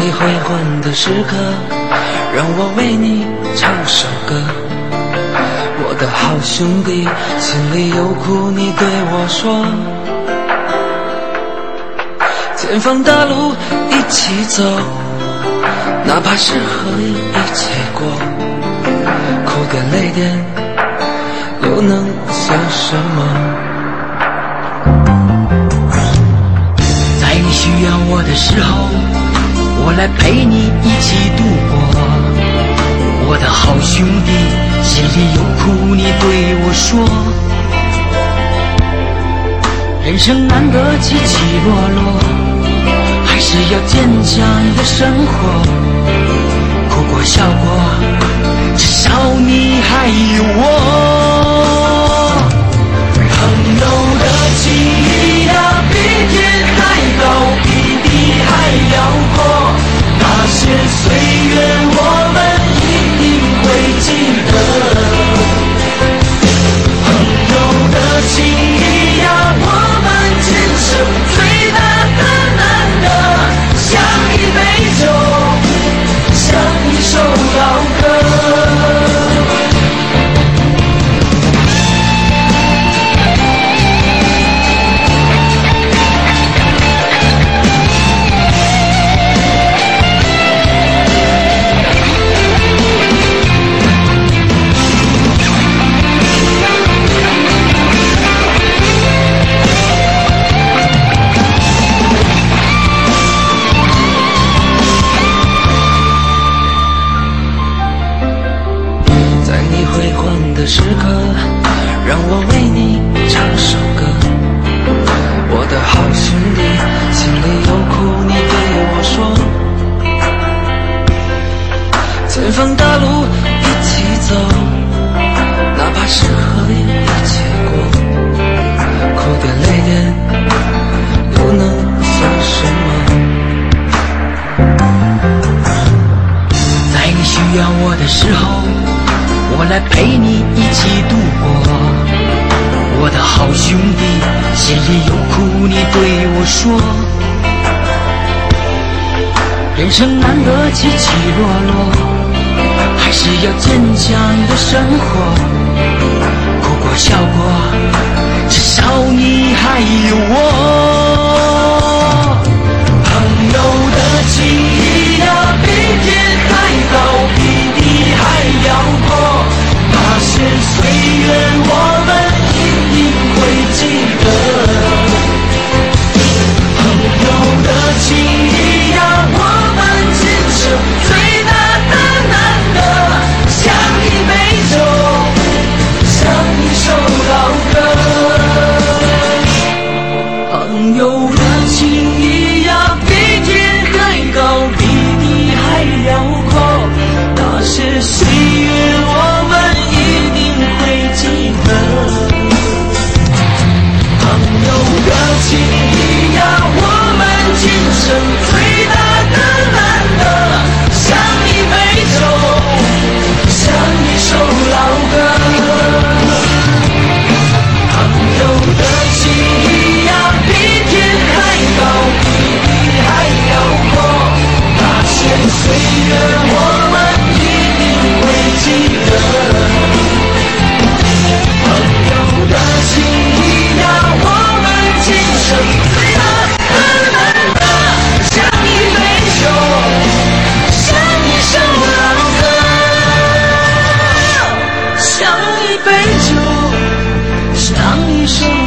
你回魂的时刻，让我为你唱首歌。我的好兄弟，心里有苦你对我说，前方大路一起走，哪怕是和你一起过，哭点泪点又能算什么？ 在你需要我的时候，我来陪你一起度过。我的好兄弟，心里有苦你对我说。人生难得起起落落，还是要坚强的生活。哭过笑过，至少你还有我。朋友的情谊啊，比天还高，比地还辽阔。那些岁月我们一定会记得。朋友的情谊啊，我们今生最大的难得，像一杯酒，像一首老歌。 的时刻，让我为你唱首歌。我的好兄弟，心里有苦你对我说，前方大路一起走，哪怕是和你一起过，哭点泪点又能算什么？ 在你需要我的时候，我来陪你一起度过。我的好兄弟，心里有苦你对我说。人生难得起起落落，还是要坚强的生活。哭过笑过，至少你还有我。朋友的情谊啊，比天还高，比地还辽阔。那些岁月我们一定会记得。朋友的情谊啊，我们今生最大的难得，像一杯酒，像一首老歌。朋友的情谊啊，比天还高，比地还辽阔。那些岁月我们一定会记得。朋友的情谊啊，我们今生最大的难得，像一杯酒，像一首老歌。朋友的情谊啊，比天还高，比地还辽阔。那些岁月我们一定会记得。朋友的情谊啊，我们今生最大的难得，像一杯酒，像一首老歌，像一杯酒，像一首